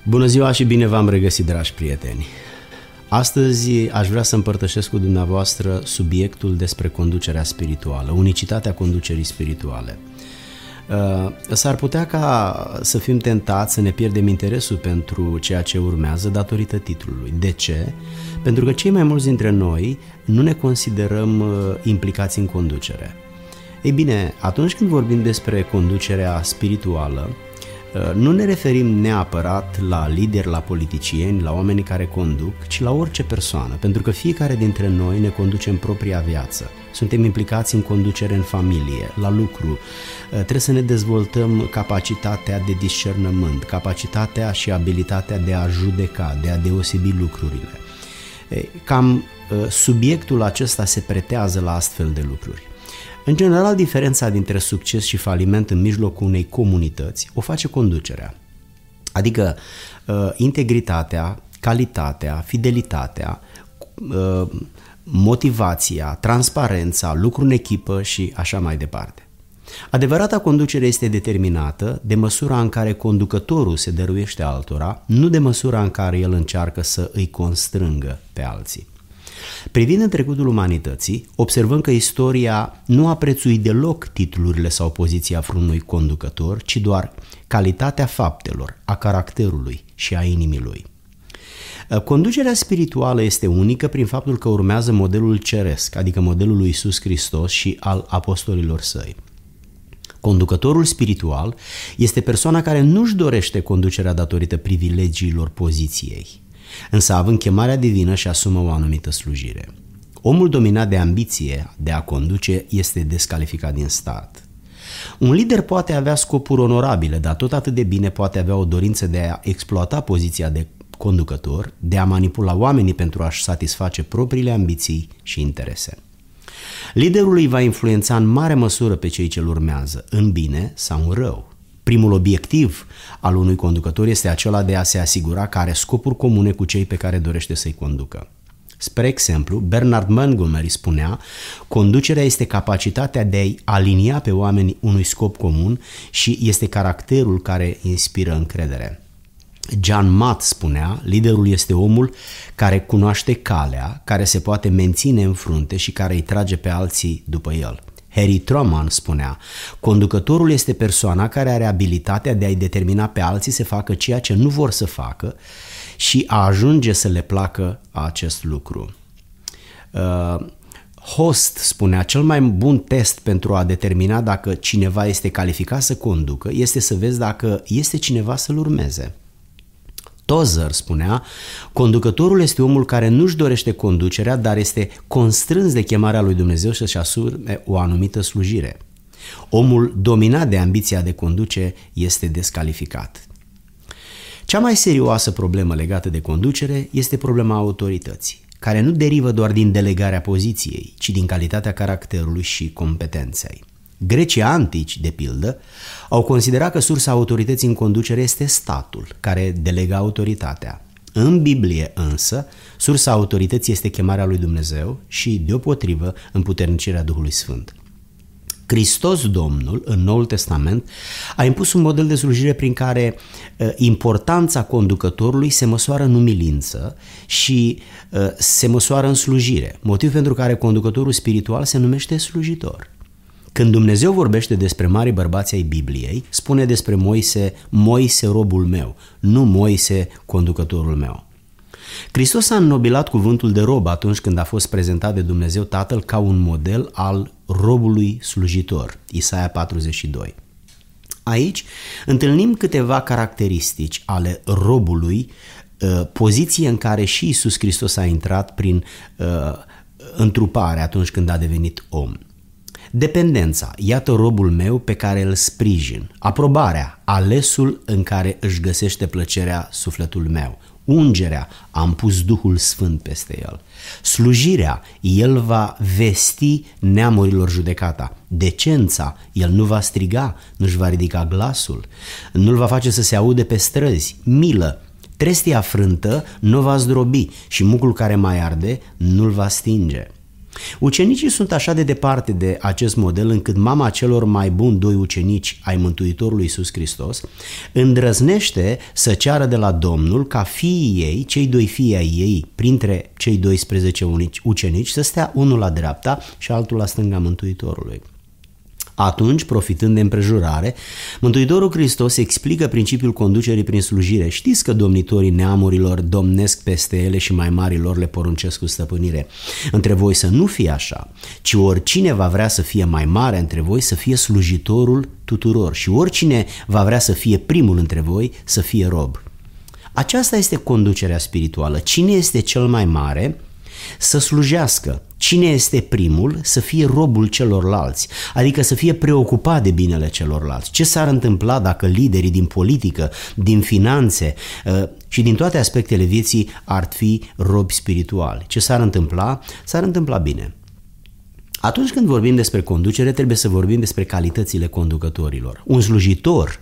Bună ziua și bine v-am regăsit, dragi prieteni! Astăzi aș vrea să împărtășesc cu dumneavoastră subiectul despre conducerea spirituală, unicitatea conducerii spirituale. S-ar putea ca să fim tentați să ne pierdem interesul pentru ceea ce urmează datorită titlului. De ce? Pentru că cei mai mulți dintre noi nu ne considerăm implicați în conducere. Ei bine, atunci când vorbim despre conducerea spirituală, nu ne referim neapărat la lideri, la politicieni, la oamenii care conduc, ci la orice persoană, pentru că fiecare dintre noi ne conduce în propria viață. Suntem implicați în conducere în familie, la lucru. Trebuie să ne dezvoltăm capacitatea de discernământ, capacitatea și abilitatea de a judeca, de a deosebi lucrurile. Cam subiectul acesta se pretează la astfel de lucruri. În general, diferența dintre succes și faliment în mijlocul unei comunități o face conducerea. Adică integritatea, calitatea, fidelitatea, motivația, transparența, lucru în echipă și așa mai departe. Adevărata conducere este determinată de măsura în care conducătorul se dăruiește altora, nu de măsura în care el încearcă să îi constrângă pe alții. Privind în trecutul umanității, observăm că istoria nu a prețuit deloc titlurile sau poziția vreunui conducător, ci doar calitatea faptelor, a caracterului și a inimii lui. Conducerea spirituală este unică prin faptul că urmează modelul ceresc, adică modelul lui Iisus Hristos și al apostolilor săi. Conducătorul spiritual este persoana care nu-și dorește conducerea datorită privilegiilor poziției, însă având chemarea divină și asumă o anumită slujire. Omul dominat de ambiție de a conduce este descalificat din start. Un lider poate avea scopuri onorabile, dar tot atât de bine poate avea o dorință de a exploata poziția de conducător, de a manipula oamenii pentru a-și satisface propriile ambiții și interese. Liderul îi va influența în mare măsură pe cei ce îl urmează, în bine sau în rău. Primul obiectiv al unui conducător este acela de a se asigura că are scopuri comune cu cei pe care dorește să-i conducă. Spre exemplu, Bernard Montgomery spunea: conducerea este capacitatea de a-i alinia pe oameni unui scop comun și este caracterul care inspiră încredere. John Matt spunea: liderul este omul care cunoaște calea, care se poate menține în frunte și care îi trage pe alții după el. Harry Truman spunea: conducătorul este persoana care are abilitatea de a-i determina pe alții să facă ceea ce nu vor să facă și a ajunge să le placă acest lucru. Host spunea: cel mai bun test pentru a determina dacă cineva este calificat să conducă este să vezi dacă este cineva să-l urmeze. Tozer spunea: conducătorul este omul care nu-și dorește conducerea, dar este constrâns de chemarea lui Dumnezeu să-și asume o anumită slujire. Omul dominat de ambiția de conduce este descalificat. Cea mai serioasă problemă legată de conducere este problema autorității, care nu derivă doar din delegarea poziției, ci din calitatea caracterului și competenței. Grecii antici, de pildă, au considerat că sursa autorității în conducere este statul, care delega autoritatea. În Biblie însă, sursa autorității este chemarea lui Dumnezeu și, deopotrivă, împuternicirea Duhului Sfânt. Hristos Domnul, în Noul Testament, a impus un model de slujire prin care importanța conducătorului se măsoară în umilință și se măsoară în slujire, motiv pentru care conducătorul spiritual se numește slujitor. Când Dumnezeu vorbește despre mari bărbați ai Bibliei, spune despre Moise: Moise robul meu, nu Moise conducătorul meu. Hristos a înnobilat cuvântul de rob atunci când a fost prezentat de Dumnezeu Tatăl ca un model al robului slujitor, Isaia 42. Aici întâlnim câteva caracteristici ale robului, poziție în care și Iisus Hristos a intrat prin întrupare atunci când a devenit om. Dependența, iată robul meu pe care îl sprijin. Aprobarea, alesul în care își găsește plăcerea sufletul meu. Ungerea, am pus Duhul Sfânt peste el. Slujirea, el va vesti neamurilor judecata. Decența, el nu va striga, nu-și va ridica glasul, nu-l va face să se aude pe străzi. Milă, trestia frântă nu va zdrobi și mucul care mai arde nu-l va stinge. Ucenicii sunt așa de departe de acest model încât mama celor mai buni 2 ucenici ai Mântuitorului Iisus Hristos îndrăznește să ceară de la Domnul ca fiii ei, cei 2 fii ai ei, printre cei 12 ucenici, să stea unul la dreapta și altul la stânga Mântuitorului. Atunci, profitând de împrejurare, Mântuitorul Hristos explică principiul conducerii prin slujire. Știți că domnitorii neamurilor domnesc peste ele și mai marilor le poruncesc cu stăpânire. Între voi să nu fie așa, ci oricine va vrea să fie mai mare între voi să fie slujitorul tuturor și oricine va vrea să fie primul între voi să fie rob. Aceasta este conducerea spirituală. Cine este cel mai mare să slujească. Cine este primul să fie robul celorlalți, adică să fie preocupat de binele celorlalți. Ce s-ar întâmpla dacă liderii din politică, din finanțe și din toate aspectele vieții ar fi robi spirituali? Ce s-ar întâmpla? S-ar întâmpla bine. Atunci când vorbim despre conducere, trebuie să vorbim despre calitățile conducătorilor. Un slujitor,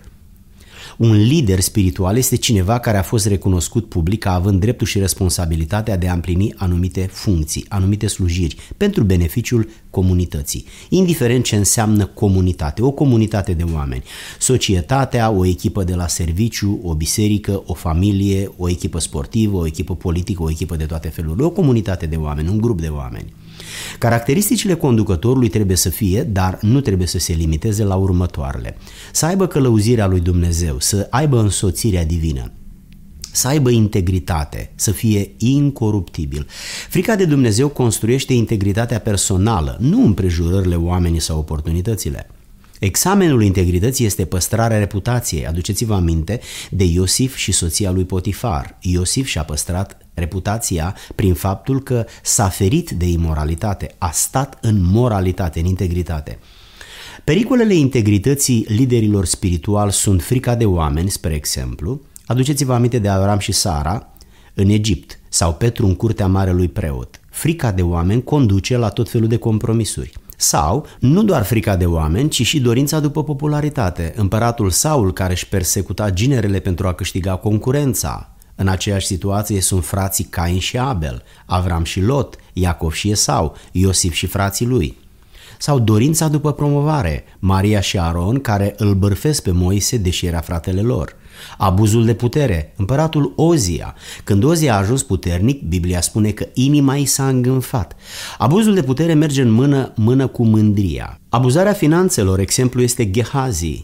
un lider spiritual este cineva care a fost recunoscut public ca având dreptul și responsabilitatea de a împlini anumite funcții, anumite slujiri pentru beneficiul comunității, indiferent ce înseamnă comunitate, o comunitate de oameni, societatea, o echipă de la serviciu, o biserică, o familie, o echipă sportivă, o echipă politică, o echipă de toate felurile, o comunitate de oameni, un grup de oameni. Caracteristicile conducătorului trebuie să fie, dar nu trebuie să se limiteze la următoarele: să aibă călăuzirea lui Dumnezeu, să aibă însoțirea divină, să aibă integritate, să fie incoruptibil. Frica de Dumnezeu construiește integritatea personală, nu împrejurările oamenii sau oportunitățile. Examenul integrității este păstrarea reputației. Aduceți-vă aminte de Iosif și soția lui Potifar. Iosif și-a păstrat reputația prin faptul că s-a ferit de imoralitate, a stat în moralitate, în integritate. Pericolele integrității liderilor spirituali sunt frica de oameni, spre exemplu. Aduceți-vă aminte de Avram și Sara în Egipt sau Petru în curtea marelui preot. Frica de oameni conduce la tot felul de compromisuri. Sau, nu doar frica de oameni, ci și dorința după popularitate. Împăratul Saul, care își persecuta ginerele pentru a câștiga concurența. În aceeași situație sunt frații Cain și Abel, Avram și Lot, Iacov și Esau, Iosif și frații lui. Sau dorința după promovare, Maria și Aron, care îl bârfesc pe Moise deși era fratele lor. Abuzul de putere, împăratul Ozia. Când Ozia a ajuns puternic, Biblia spune că inima i s-a îngânfat. Abuzul de putere merge în mână cu mândria. Abuzarea finanțelor, exemplu este Gehazi.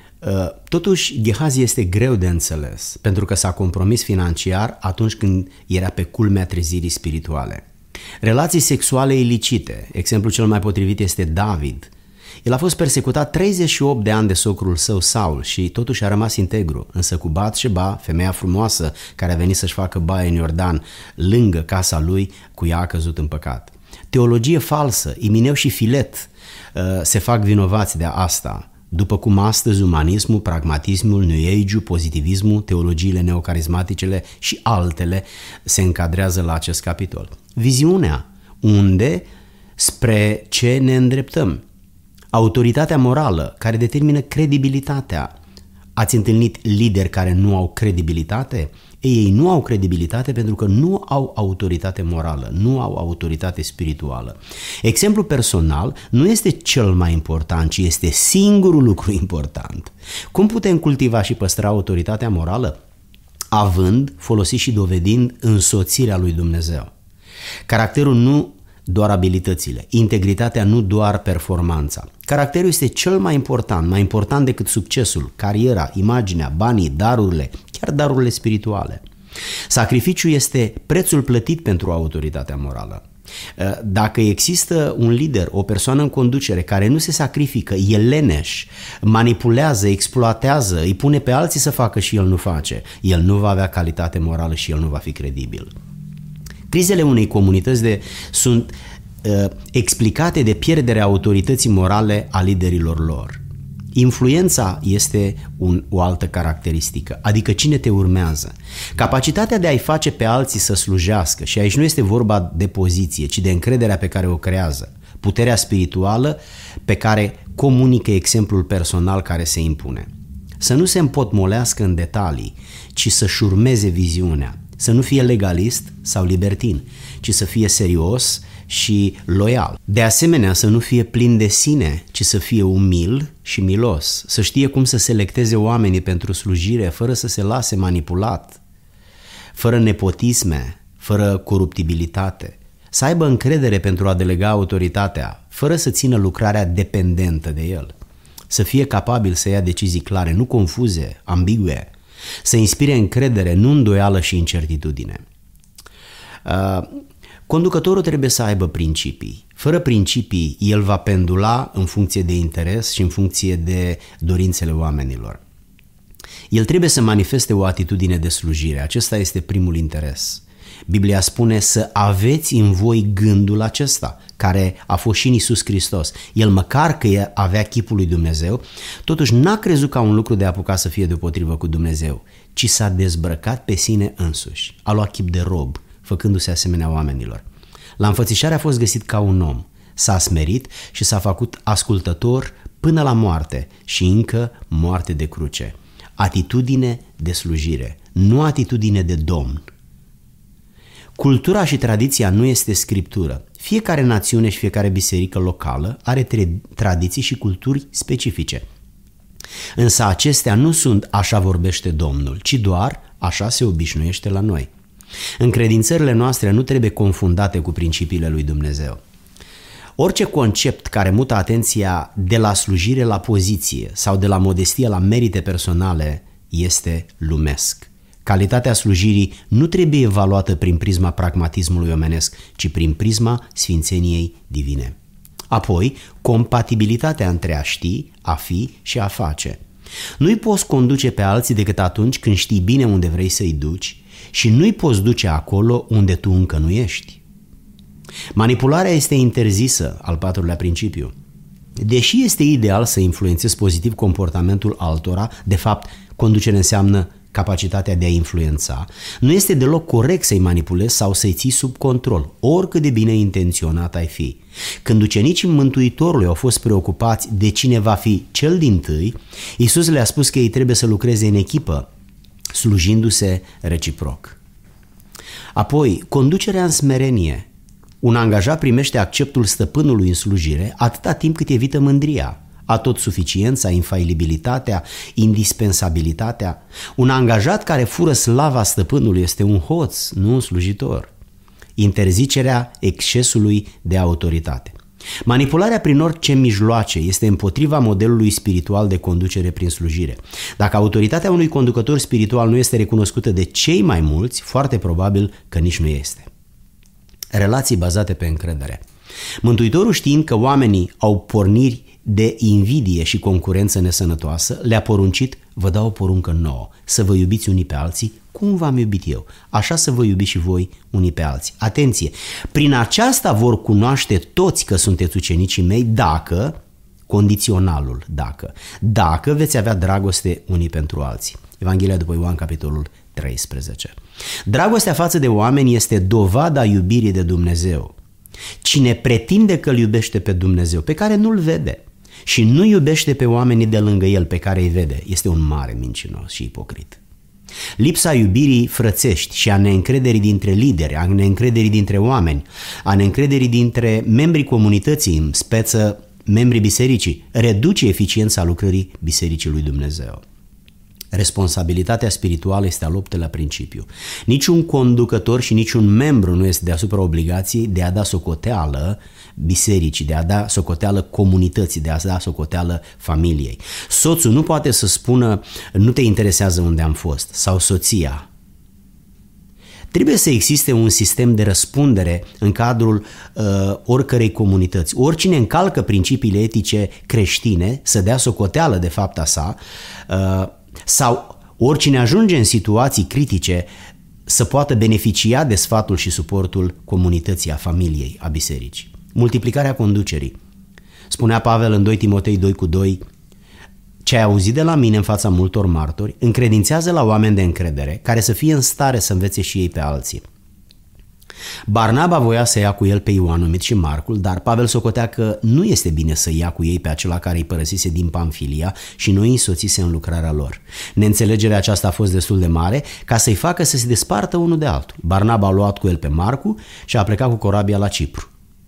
Totuși, Gehazi este greu de înțeles, pentru că s-a compromis financiar atunci când era pe culmea trezirii spirituale. Relații sexuale ilicite, exemplul cel mai potrivit este David. El a fost persecutat 38 de ani de socrul său Saul și totuși a rămas integru, însă cu Batșeba, femeia frumoasă care a venit să-și facă baie în Iordan lângă casa lui, cu ea a căzut în păcat. Teologie falsă, Imineu și Filet se fac vinovați de asta, după cum astăzi umanismul, pragmatismul, New Age-ul, pozitivismul, teologiile neocarismaticele și altele se încadrează la acest capitol. Viziunea, unde, spre ce ne îndreptăm. Autoritatea morală, care determină credibilitatea. Ați întâlnit lideri care nu au credibilitate? Ei nu au credibilitate pentru că nu au autoritate morală, nu au autoritate spirituală. Exemplul personal nu este cel mai important, ci este singurul lucru important. Cum putem cultiva și păstra autoritatea morală? Având, folosit și dovedind însoțirea lui Dumnezeu. Caracterul nu doar abilitățile, integritatea nu doar performanța. Caracterul este cel mai important decât succesul, cariera, imaginea, banii, darurile, chiar darurile spirituale. Sacrificiul este prețul plătit pentru autoritatea morală. Dacă există un lider, o persoană în conducere care nu se sacrifică, e leneș, manipulează, exploatează, îi pune pe alții să facă și el nu face, el nu va avea calitate morală și el nu va fi credibil. Crizele unei comunități sunt explicate de pierderea autorității morale a liderilor lor. Influența este o altă caracteristică, adică cine te urmează. Capacitatea de a-i face pe alții să slujească, și aici nu este vorba de poziție, ci de încrederea pe care o creează. Puterea spirituală pe care comunică exemplul personal care se impune. Să nu se împotmolească în detalii, ci să-și urmeze viziunea. Să nu fie legalist sau libertin, ci să fie serios și loial. De asemenea, să nu fie plin de sine, ci să fie umil și milos, să știe cum să selecteze oamenii pentru slujire, fără să se lase manipulat, fără nepotisme, fără coruptibilitate, să aibă încredere pentru a delega autoritatea, fără să țină lucrarea dependentă de el, să fie capabil să ia decizii clare, nu confuze, ambigue, să inspire încredere, nu îndoială și incertitudine. Conducătorul trebuie să aibă principii. Fără principii, el va pendula în funcție de interes și în funcție de dorințele oamenilor. El trebuie să manifeste o atitudine de slujire. Acesta este primul interes. Biblia spune să aveți în voi gândul acesta, care a fost și în Iisus Hristos. El, măcar că avea chipul lui Dumnezeu, totuși n-a crezut ca un lucru de apucat să fie deopotrivă cu Dumnezeu, ci s-a dezbrăcat pe sine însuși. A luat chip de rob, făcându-se asemenea oamenilor. La înfățișare a fost găsit ca un om, s-a smerit și s-a făcut ascultător până la moarte și încă moarte de cruce. Atitudine de slujire, nu atitudine de domn. Cultura și tradiția nu este scriptură. Fiecare națiune și fiecare biserică locală are tradiții și culturi specifice. Însă acestea nu sunt așa vorbește Domnul, ci doar așa se obișnuiește la noi. Încredințările noastre nu trebuie confundate cu principiile lui Dumnezeu. Orice concept care mută atenția de la slujire la poziție sau de la modestie la merite personale este lumesc. Calitatea slujirii nu trebuie evaluată prin prisma pragmatismului omenesc, ci prin prisma sfințeniei divine. Apoi, compatibilitatea între a ști, a fi și a face. Nu-i poți conduce pe alții decât atunci când știi bine unde vrei să-i duci și nu-i poți duce acolo unde tu încă nu ești. Manipularea este interzisă, al patrulea principiu. Deși este ideal să influențezi pozitiv comportamentul altora, de fapt, conducere înseamnă capacitatea de a influența, nu este deloc corect să-i manipulezi sau să-i ții sub control, oricât de bine intenționat ai fi. Când ucenicii Mântuitorului au fost preocupați de cine va fi cel dintâi, Iisus le-a spus că ei trebuie să lucreze în echipă, slujindu-se reciproc. Apoi, conducerea în smerenie. Un angajat primește acceptul stăpânului în slujire atâta timp cât evită mândria, atotsuficiența, infailibilitatea, indispensabilitatea. Un angajat care fură slava stăpânului este un hoț, nu un slujitor. Interzicerea excesului de autoritate. Manipularea prin orice mijloace este împotriva modelului spiritual de conducere prin slujire. Dacă autoritatea unui conducător spiritual nu este recunoscută de cei mai mulți, foarte probabil că nici nu este. Relații bazate pe încredere. Mântuitorul, știind că oamenii au porniri de invidie și concurență nesănătoasă, le-a poruncit: vă dau o poruncă nouă, să vă iubiți unii pe alții cum v-am iubit eu, așa să vă iubiți și voi unii pe alții. Atenție! Prin aceasta vor cunoaște toți că sunteți ucenicii mei dacă, condiționalul dacă veți avea dragoste unii pentru alții. Evanghelia după Ioan, capitolul 13. Dragostea față de oameni este dovada iubirii de Dumnezeu. Cine pretinde că îl iubește pe Dumnezeu, pe care nu-l vede, și nu iubește pe oamenii de lângă el, pe care îi vede, este un mare mincinos și ipocrit. Lipsa iubirii frățești și a neîncrederii dintre lideri, a neîncrederii dintre oameni, a neîncrederii dintre membrii comunității, în speță membrii bisericii, reduce eficiența lucrării Bisericii lui Dumnezeu. Responsabilitatea spirituală este al optelea principiu. Niciun conducător și niciun membru nu este deasupra obligației de a da socoteală bisericii, de a da socoteală comunității, de a da socoteală familiei. Soțul nu poate să spună: nu te interesează unde am fost, sau soția. Trebuie să existe un sistem de răspundere în cadrul oricărei comunități. Oricine încalcă principiile etice creștine să dea socoteală de fapta sa, sau oricine ajunge în situații critice să poată beneficia de sfatul și suportul comunității, a familiei, a bisericii. Multiplicarea conducerii. Spunea Pavel în 2 Timotei 2:2: ce ai auzit de la mine în fața multor martori, încredințează la oameni de încredere, care să fie în stare să învețe și ei pe alții. Barnaba voia să ia cu el pe Ioan, numit și Marcul, dar Pavel socotea că nu este bine să ia cu ei pe acela care îi părăsise din Pamfilia și nu îi însoțise în lucrarea lor. Neînțelegerea aceasta a fost destul de mare ca să-i facă să se despartă unul de altul. Barnaba a luat cu el pe Marcu și a plecat cu corabia la Cipru.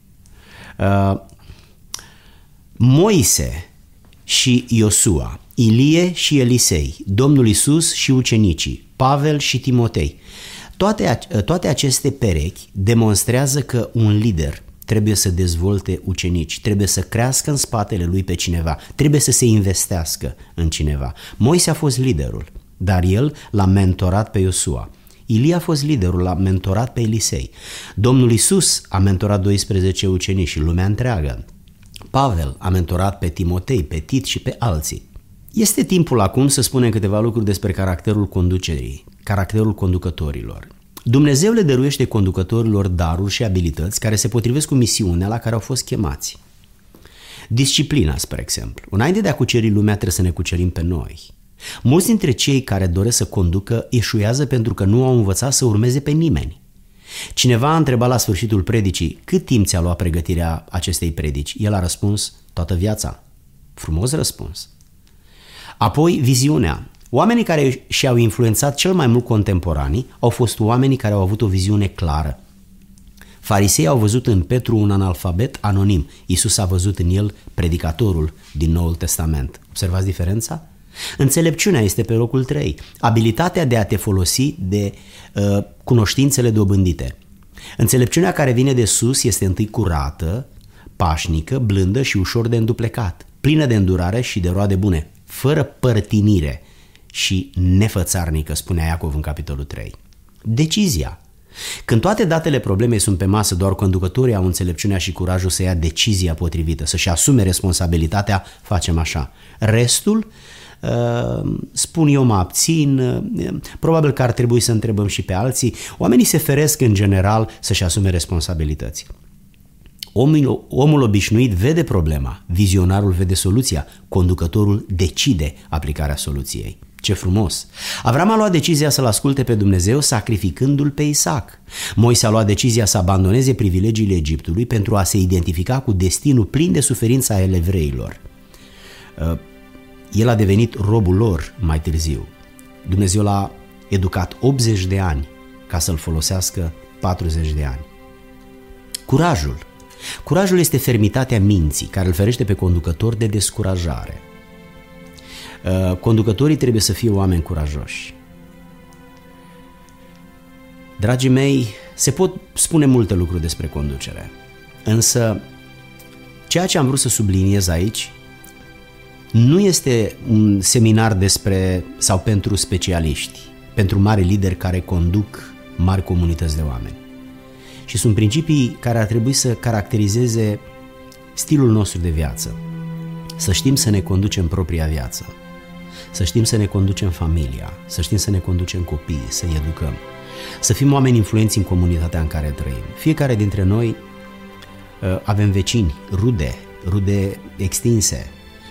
Moise și Iosua, Ilie și Elisei, Domnul Iisus și ucenicii, Pavel și Timotei. Toate aceste perechi demonstrează că un lider trebuie să dezvolte ucenici, trebuie să crească în spatele lui pe cineva, trebuie să se investească în cineva. Moise a fost liderul, dar el l-a mentorat pe Iosua. Ilie a fost liderul, l-a mentorat pe Elisei. Domnul Iisus a mentorat 12 ucenici și lumea întreagă. Pavel a mentorat pe Timotei, pe Tit și pe alții. Este timpul acum să spunem câteva lucruri despre caracterul conducerii, caracterul conducătorilor. Dumnezeu le dăruiește conducătorilor daruri și abilități care se potrivesc cu misiunea la care au fost chemați. Disciplina, spre exemplu. Înainte de a cuceri lumea, trebuie să ne cucerim pe noi. Mulți dintre cei care doresc să conducă eșuează pentru că nu au învățat să urmeze pe nimeni. Cineva a întrebat la sfârșitul predicii: cât timp ți-a luat pregătirea acestei predici? El a răspuns: toată viața. Frumos răspuns. Apoi, viziunea. Oamenii care și-au influențat cel mai mult contemporanii au fost oamenii care au avut o viziune clară. Farisei au văzut în Petru un analfabet anonim. Iisus a văzut în el predicatorul din Noul Testament. Observați diferența? Înțelepciunea este pe locul 3. Abilitatea de a te folosi de cunoștințele dobândite. Înțelepciunea care vine de sus este întâi curată, pașnică, blândă și ușor de înduplecat, plină de îndurare și de roade bune, fără părtinire și nefățarnică, spunea Iacov în capitolul 3. Decizia. Când toate datele problemei sunt pe masă, doar conducătorii au înțelepciunea și curajul să ia decizia potrivită, să-și asume responsabilitatea, facem așa. Restul, spun eu, mă abțin, probabil că ar trebui să întrebăm și pe alții. Oamenii se feresc în general să-și asume responsabilități. Omul obișnuit vede problema, vizionarul vede soluția, conducătorul decide aplicarea soluției. Ce frumos! Avram a luat decizia să-L asculte pe Dumnezeu sacrificându-l pe Isaac. Moise a luat decizia să abandoneze privilegiile Egiptului pentru a se identifica cu destinul plin de suferință a evreilor. El a devenit robul lor mai târziu. Dumnezeu l-a educat 80 de ani ca să-l folosească 40 de ani. Curajul. Curajul este fermitatea minții care îl ferește pe conducător de descurajare. Conducătorii trebuie să fie oameni curajoși. Dragii mei, se pot spune multe lucruri despre conducere, însă ceea ce am vrut să subliniez aici nu este un seminar despre sau pentru specialiști, pentru mari lideri care conduc mari comunități de oameni. Și sunt principii care ar trebui să caracterizeze stilul nostru de viață. Să știm să ne conducem propria viață, să știm să ne conducem familia, să știm să ne conducem copiii, să-i educăm, să fim oameni influenți în comunitatea în care trăim. Fiecare dintre noi avem vecini, rude extinse.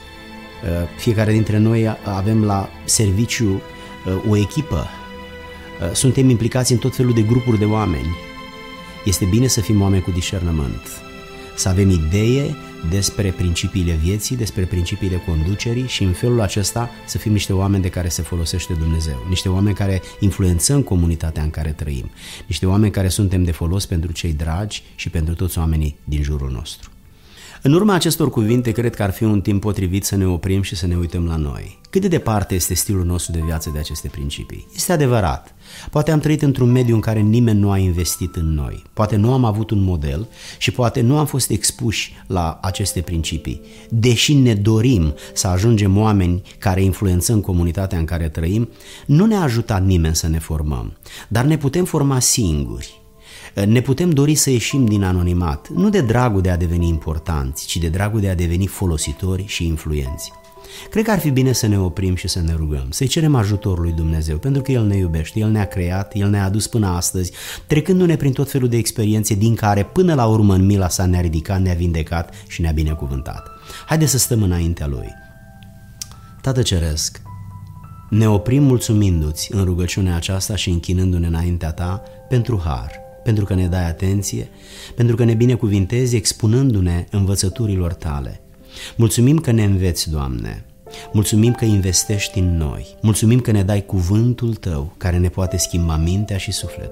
Fiecare dintre noi avem la serviciu o echipă. Suntem implicați în tot felul de grupuri de oameni. Este bine să fim oameni cu discernământ, să avem idee despre principiile vieții, despre principiile conducerii și în felul acesta să fim niște oameni de care se folosește Dumnezeu, niște oameni care influențăm comunitatea în care trăim, niște oameni care suntem de folos pentru cei dragi și pentru toți oamenii din jurul nostru. În urma acestor cuvinte, cred că ar fi un timp potrivit să ne oprim și să ne uităm la noi. Cât de departe este stilul nostru de viață de aceste principii? Este adevărat. Poate am trăit într-un mediu în care nimeni nu a investit în noi. Poate nu am avut un model și poate nu am fost expuși la aceste principii. Deși ne dorim să ajungem oameni care influențăm comunitatea în care trăim, nu ne-a ajutat nimeni să ne formăm, dar ne putem forma singuri. Ne putem dori să ieșim din anonimat, nu de dragul de a deveni importanți, ci de dragul de a deveni folositori și influenți. Cred că ar fi bine să ne oprim și să ne rugăm, să-i cerem ajutorul lui Dumnezeu, pentru că El ne iubește, El ne-a creat, El ne-a adus până astăzi, trecându-ne prin tot felul de experiențe din care până la urmă în mila sa ne-a ridicat, ne-a vindecat și ne-a binecuvântat. Haideți să stăm înaintea Lui. Tată Ceresc, ne oprim mulțumindu-ți în rugăciunea aceasta și închinându-ne înaintea Ta pentru har, pentru că ne dai atenție, pentru că ne binecuvintezi expunându-ne învățăturilor Tale. Mulțumim că ne înveți, Doamne, mulțumim că investești în noi, mulțumim că ne dai cuvântul Tău care ne poate schimba mintea și sufletul.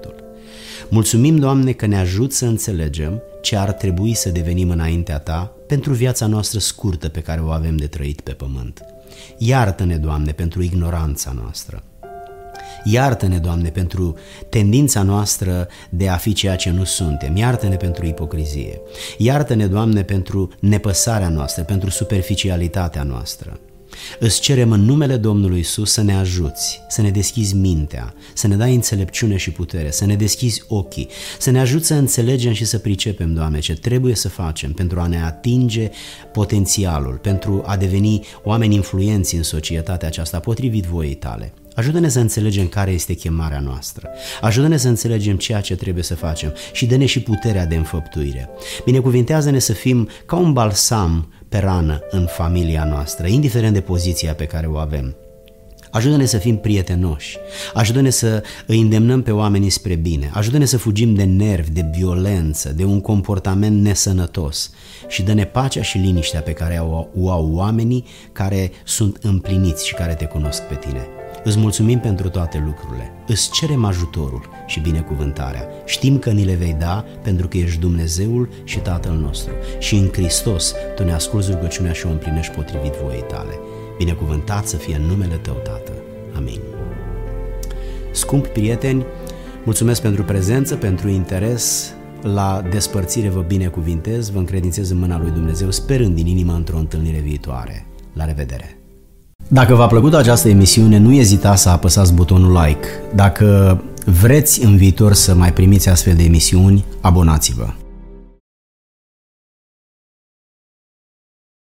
Mulțumim, Doamne, că ne ajuți să înțelegem ce ar trebui să devenim înaintea Ta pentru viața noastră scurtă pe care o avem de trăit pe pământ. Iartă-ne, Doamne, pentru ignoranța noastră. Iartă-ne, Doamne, pentru tendința noastră de a fi ceea ce nu suntem. Iartă-ne pentru ipocrizie. Iartă-ne, Doamne, pentru nepăsarea noastră, pentru superficialitatea noastră. Îți cerem în numele Domnului Iisus să ne ajuți, să ne deschizi mintea, să ne dai înțelepciune și putere, să ne deschizi ochii, să ne ajuți să înțelegem și să pricepem, Doamne, ce trebuie să facem pentru a ne atinge potențialul, pentru a deveni oameni influenți în societatea aceasta potrivit voii Tale. Ajută-ne să înțelegem care este chemarea noastră. Ajută-ne să înțelegem ceea ce trebuie să facem și dă-ne și puterea de înfăptuire. Binecuvintează-ne să fim ca un balsam pe rană în familia noastră, indiferent de poziția pe care o avem. Ajută-ne să fim prietenoși, ajută-ne să îi îndemnăm pe oamenii spre bine, ajută-ne să fugim de nervi, de violență, de un comportament nesănătos și dă-ne pacea și liniștea pe care o au oamenii care sunt împliniți și care te cunosc pe tine. Îți mulțumim pentru toate lucrurile, îți cerem ajutorul și binecuvântarea. Știm că ni le vei da pentru că ești Dumnezeul și Tatăl nostru și în Hristos Tu ne asculți rugăciunea și o împlinești potrivit voii Tale. Binecuvântat să fie în numele Tău, Tată. Amin. Scumpi prieteni, mulțumesc pentru prezență, pentru interes. La despărțire vă binecuvintez, vă încredințez în mâna lui Dumnezeu, sperând din inimă într-o întâlnire viitoare. La revedere! Dacă v-a plăcut această emisiune, nu ezitați să apăsați butonul like. Dacă vreți în viitor să mai primiți astfel de emisiuni, abonați-vă.